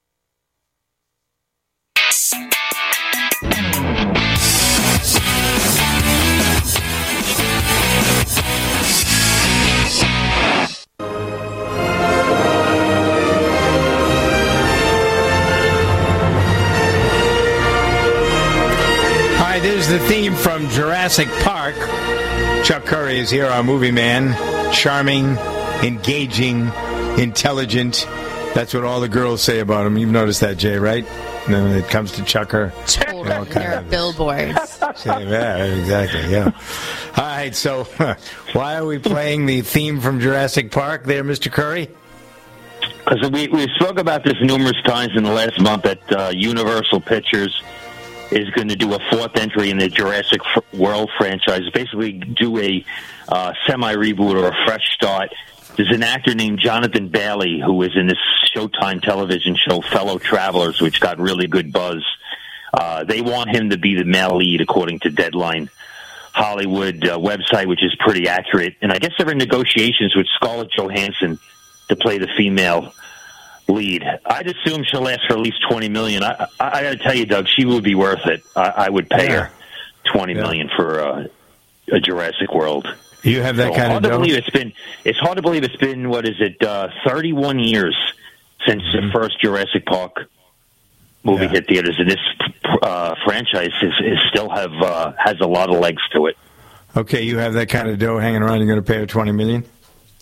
There's the theme from Jurassic Park. Chuck Curry is here, our movie man. Charming, engaging, intelligent. That's what all the girls say about him. You've noticed that, Jay, right? When it comes to Chucker. Totally. There are billboards. Yeah, exactly, yeah. All right, so why are we playing the theme from Jurassic Park there, Mister Curry? Because we, we spoke about this numerous times in the last month that uh, Universal Pictures is going to do a fourth entry in the Jurassic World franchise, basically do a uh, semi-reboot or a fresh start. There's an actor named Jonathan Bailey who was in this Showtime television show, Fellow Travelers, which got really good buzz. Uh, they want him to be the male lead, according to Deadline Hollywood uh, website, which is pretty accurate. And I guess they're in negotiations with Scarlett Johansson to play the female lead. I'd assume she'll ask for at least twenty million dollars. I, I, I got to tell you, Doug, she would be worth it. I, I would pay yeah. her twenty million dollars for uh, a Jurassic World. You have that so kind hard of to believe it's been. It's hard to believe it's been. What is it? Uh, Thirty-one years since mm-hmm. the first Jurassic Park movie yeah. hit theaters, and this uh, franchise is, is still have uh, has a lot of legs to it. Okay, you have that kind of dough hanging around. You're going to pay her twenty million dollars?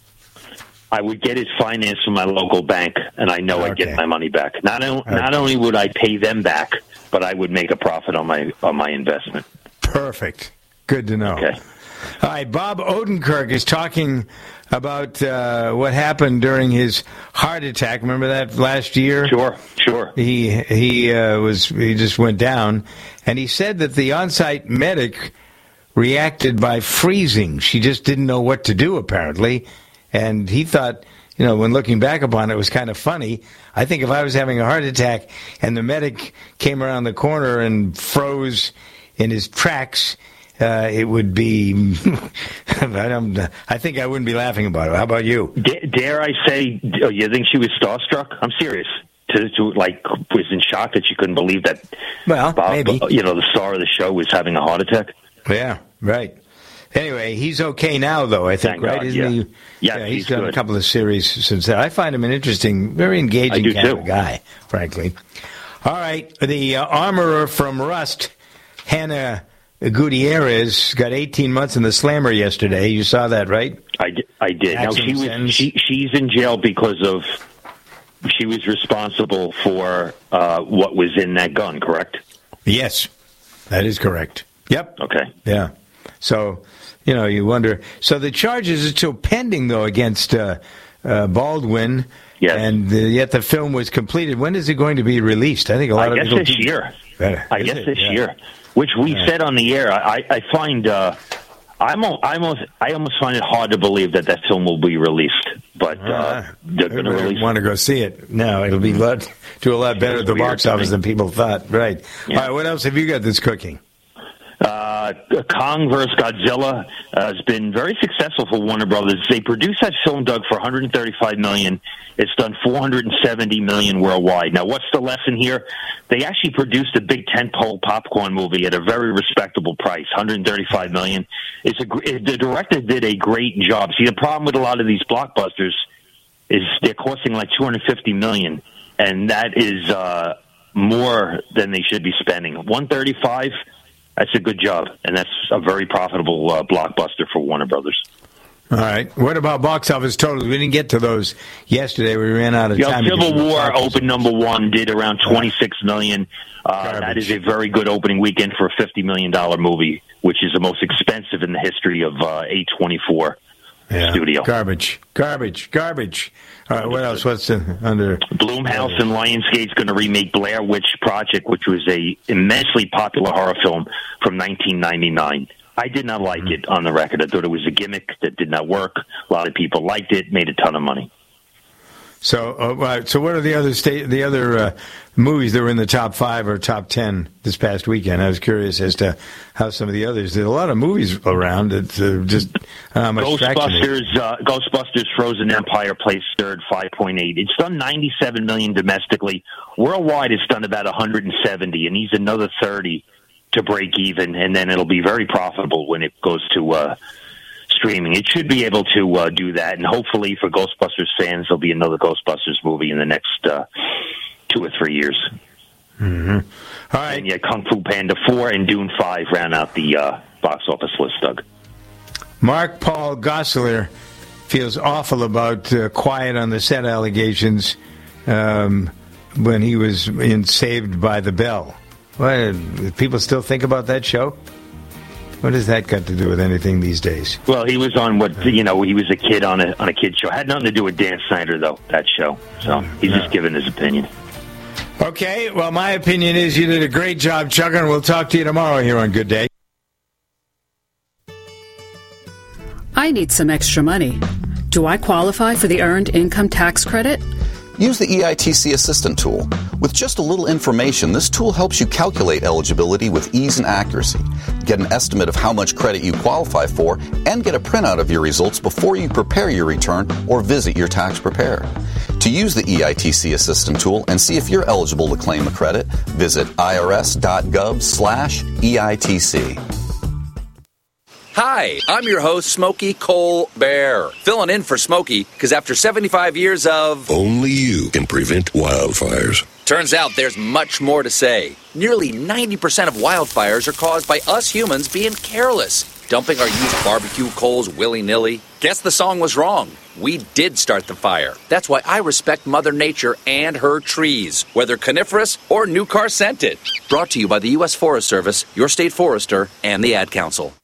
I would get it financed from my local bank, and I know okay. I'd get my money back. Not o- okay. not only would I pay them back, but I would make a profit on my on my investment. Perfect. Good to know. Okay. All right, Bob Odenkirk is talking about uh, what happened during his heart attack. Remember that last year? Sure, sure. He he uh, was he just went down, and he said that the on-site medic reacted by freezing. She just didn't know what to do, apparently. And he thought, you know, when looking back upon it, it was kind of funny. I think if I was having a heart attack and the medic came around the corner and froze in his tracks, uh, it would be, I, don't, I think I wouldn't be laughing about it. How about you? D- dare I say, oh, you think she was starstruck? I'm serious. to, to like was in shock that she couldn't believe that. Well, Bob, maybe you know the star of the show was having a heart attack. Yeah, right. Anyway, he's okay now, though, I think, Thank right? God, Isn't yeah. he? Yes, yeah, he's, he's done good. a couple of series since then. I find him an interesting, very engaging I do kind too. of guy, frankly. All right, the uh, armorer from Rust, Hannah Gutierrez, got eighteen months in the slammer yesterday. You saw that, right? I did. I did. Now, Maximum she was sentence. she, she's in jail because of she was responsible for uh, what was in that gun, correct? Yes, that is correct. Yep. Okay. Yeah. So, you know, you wonder. So the charges are still pending, though, against uh, uh, Baldwin. Yes. And uh, yet the film was completed. When is it going to be released? I think a lot I of guess people this do- year. Better. I Is guess it? this Yeah. year, which we Yeah. said on the air. I, I find uh, I'm al- I almost I almost find it hard to believe that that film will be released, but uh, they're going to I release. want to go see it. No, it'll be lot, do a lot better at the weird box to office me. than people thought. Right. Yeah. All right. What else have you got that's cooking? Uh, Kong versus Godzilla uh, has been very successful for Warner Brothers. They produced that film, Doug, for one hundred thirty-five million dollars. It's done four hundred seventy million dollars worldwide. Now, what's the lesson here? They actually produced a big tentpole popcorn movie at a very respectable price, one hundred thirty-five million dollars. It's a, gr- the director did a great job. See, the problem with a lot of these blockbusters is they're costing like two hundred fifty million dollars, and that is uh, more than they should be spending. one thirty-five. That's a good job, and that's a very profitable uh, blockbuster for Warner Brothers. All right. What about box office totals? We didn't get to those yesterday. We ran out of You know, time. Civil because of War the opened number one, did around twenty-six million dollars. Uh, that is a very good opening weekend for a fifty million dollars movie, which is the most expensive in the history of uh, A twenty-four Yeah. studio. Garbage. Garbage. Garbage. All right. What else? What's the, under? Blumhouse and Lionsgate's going to remake Blair Witch Project, which was a immensely popular horror film from nineteen ninety-nine. I did not like Mm-hmm. it on the record. I thought it was a gimmick that did not work. A lot of people liked it, made a ton of money. So, uh, right, so what are the other state, the other uh, movies that were in the top five or top ten this past weekend? I was curious as to how some of the others. There's a lot of movies around that uh, just I don't know how much traction there is. Ghostbusters, uh, Ghostbusters Frozen Empire placed third, five point eight. It's done ninety-seven million dollars domestically. Worldwide, it's done about one hundred seventy, and he's another thirty to break even, and then it'll be very profitable when it goes to uh, streaming. It should be able to uh, do that, and hopefully for Ghostbusters fans, there'll be another Ghostbusters movie in the next uh, two or three years. Mm-hmm. All right. And yeah, Kung Fu Panda four and Dune five round out the uh, box office list, Doug. Mark Paul Gosselaar feels awful about uh, Quiet on the Set allegations um, when he was in Saved by the Bell. What, people still think about that show? What has that got to do with anything these days? Well, he was on what you know. He was a kid on a on a kid show. Had nothing to do with Dan Snyder, though. That show. So he's No. just giving his opinion. Okay, well, my opinion is you did a great job, Chuck, and we'll talk to you tomorrow here on Good Day. I need some extra money. Do I qualify for the Earned Income Tax Credit? Use the E I T C Assistant tool. With just a little information, this tool helps you calculate eligibility with ease and accuracy, get an estimate of how much credit you qualify for, and get a printout of your results before you prepare your return or visit your tax preparer. To use the E I T C Assistant tool and see if you're eligible to claim a credit, visit irs.gov slash EITC. Hi, I'm your host, Smokey Cole Bear. Filling in for Smokey, because after seventy-five years of... Only you can prevent wildfires. Turns out there's much more to say. Nearly ninety percent of wildfires are caused by us humans being careless, dumping our used barbecue coals willy-nilly. Guess the song was wrong. We did start the fire. That's why I respect Mother Nature and her trees, whether coniferous or new car scented. Brought to you by the U S Forest Service, your state forester, and the Ad Council.